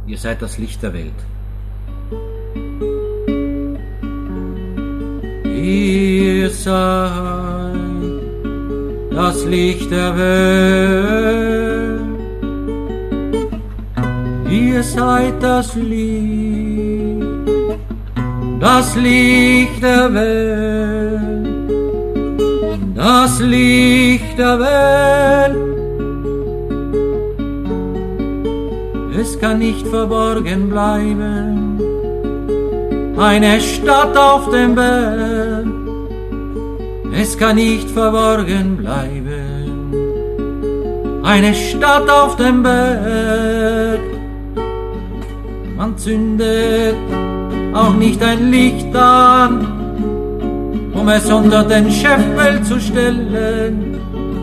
Ihr seid das Licht der Welt. Ihr seid das Licht der Welt. Ihr seid das Licht der Welt, das Licht der Welt. Es kann nicht verborgen bleiben, eine Stadt auf dem Berg. Es kann nicht verborgen bleiben, eine Stadt auf dem Berg. Man zündet auch nicht ein Licht an, um es unter den Scheffel zu stellen,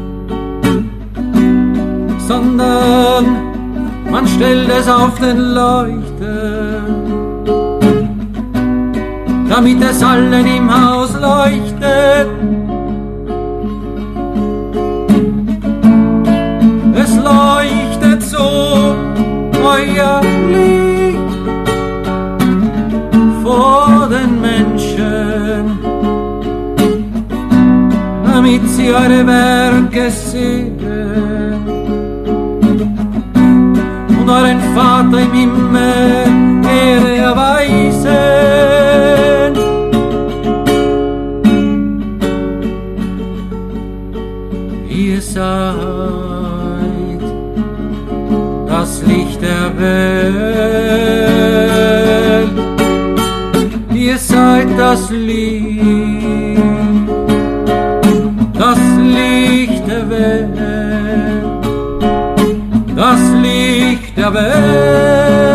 sondern man stellt es auf den Leuchter, damit es allen im Haus leuchtet. Es leuchtet so euer Licht vor den Menschen, damit sie eure Werke sehen und euren Vater im Himmel Ehre erweisen. Ihr seid das Licht der Welt. Ihr seid das Licht der Welt, das Licht der Welt.